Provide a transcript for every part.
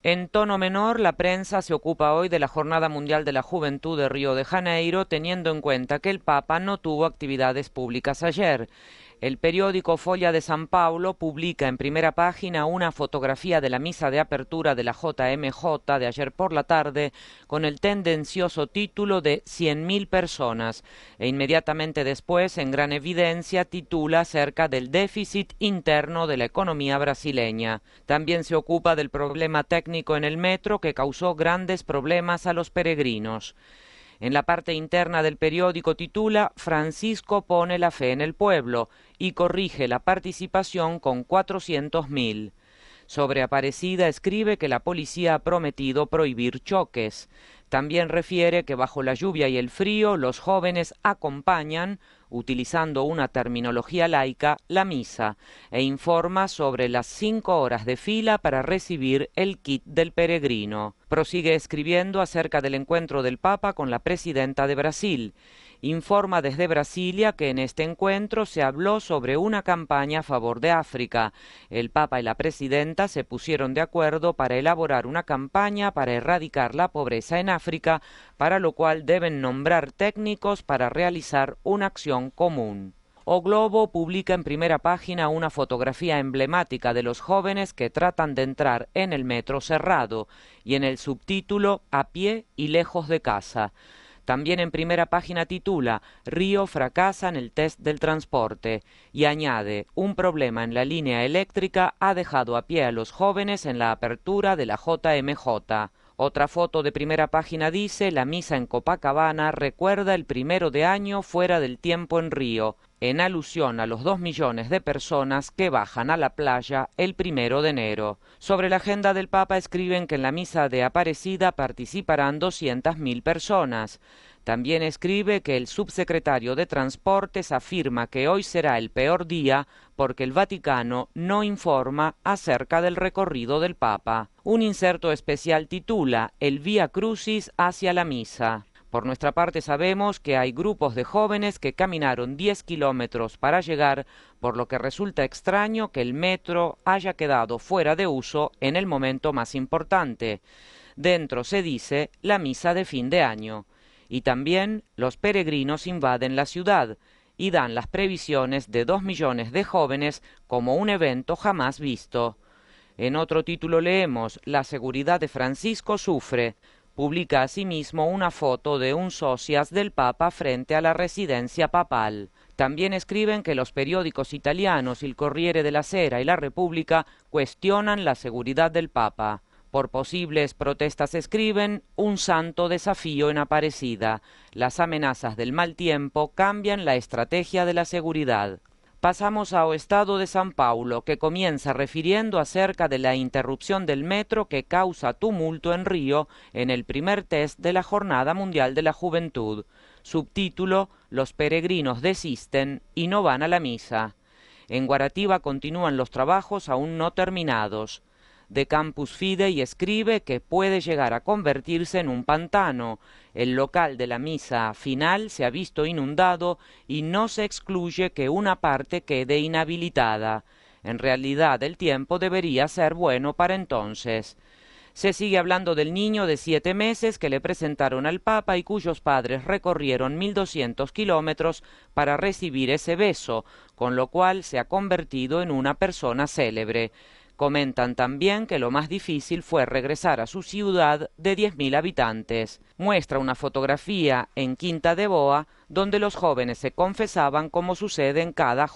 En tono menor, la prensa se ocupa hoy de la Jornada Mundial de la Juventud de Río de Janeiro, teniendo en cuenta que el Papa no tuvo actividades públicas ayer. El periódico Folha de São Paulo publica en primera página una fotografía de la misa de apertura de la JMJ de ayer por la tarde con el tendencioso título de 100.000 personas e inmediatamente después, en gran evidencia, titula acerca del déficit interno de la economía brasileña. También se ocupa del problema técnico en el metro que causó grandes problemas a los peregrinos. En la parte interna del periódico titula «Francisco pone la fe en el pueblo» y corrige la participación con 400.000. Sobre Aparecida escribe que la policía ha prometido prohibir choques. También refiere que bajo la lluvia y el frío los jóvenes acompañan, utilizando una terminología laica, la misa, e informa sobre las 5 horas de fila para recibir el kit del peregrino. Prosigue escribiendo acerca del encuentro del Papa con la presidenta de Brasil. Informa desde Brasilia que en este encuentro se habló sobre una campaña a favor de África. El Papa y la presidenta se pusieron de acuerdo para elaborar una campaña para erradicar la pobreza en África, para lo cual deben nombrar técnicos para realizar una acción común. O Globo publica en primera página una fotografía emblemática de los jóvenes que tratan de entrar en el metro cerrado y en el subtítulo «A pie y lejos de casa». También en primera página titula «Río fracasa en el test del transporte» y añade «Un problema en la línea eléctrica ha dejado a pie a los jóvenes en la apertura de la JMJ». Otra foto de primera página dice «La misa en Copacabana recuerda el 1 de año fuera del tiempo en Río», en alusión a los 2 millones de personas que bajan a la playa el 1 de enero. Sobre la agenda del Papa escriben que en la misa de Aparecida participarán 200.000 personas. También escribe que el subsecretario de Transportes afirma que hoy será el peor día porque el Vaticano no informa acerca del recorrido del Papa. Un inserto especial titula «El Vía Crucis hacia la misa». Por nuestra parte sabemos que hay grupos de jóvenes que caminaron 10 kilómetros para llegar, por lo que resulta extraño que el metro haya quedado fuera de uso en el momento más importante. Dentro se dice la misa de fin de año. Y también los peregrinos invaden la ciudad y dan las previsiones de 2 millones de jóvenes como un evento jamás visto. En otro título leemos «La seguridad de Francisco sufre». Publica asimismo una foto de un socias del Papa frente a la residencia papal. También escriben que los periódicos italianos Il Corriere della Sera y La República cuestionan la seguridad del Papa. Por posibles protestas escriben «Un santo desafío en Aparecida. Las amenazas del mal tiempo cambian la estrategia de la seguridad». Pasamos a O Estado de São Paulo, que comienza refiriendo acerca de la interrupción del metro que causa tumulto en Río en el primer test de la Jornada Mundial de la Juventud. Subtítulo «Los peregrinos desisten y no van a la misa». En Guaratiba continúan los trabajos aún no terminados. De Campus Fidei escribe que puede llegar a convertirse en un pantano. El local de la misa final se ha visto inundado y no se excluye que una parte quede inhabilitada. En realidad el tiempo debería ser bueno para entonces. Se sigue hablando del niño de 7 meses que le presentaron al Papa y cuyos padres recorrieron 1.200 kilómetros para recibir ese beso, con lo cual se ha convertido en una persona célebre. Comentan también que lo más difícil fue regresar a su ciudad de 10.000 habitantes. Muestra una fotografía en Quinta de Boa donde los jóvenes se confesaban como sucede en cada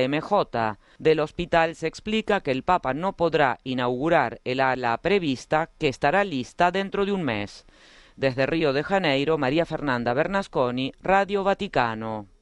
JMJ. Del hospital se explica que el Papa no podrá inaugurar el ala prevista, que estará lista dentro de un mes. Desde Río de Janeiro, María Fernanda Bernasconi, Radio Vaticano.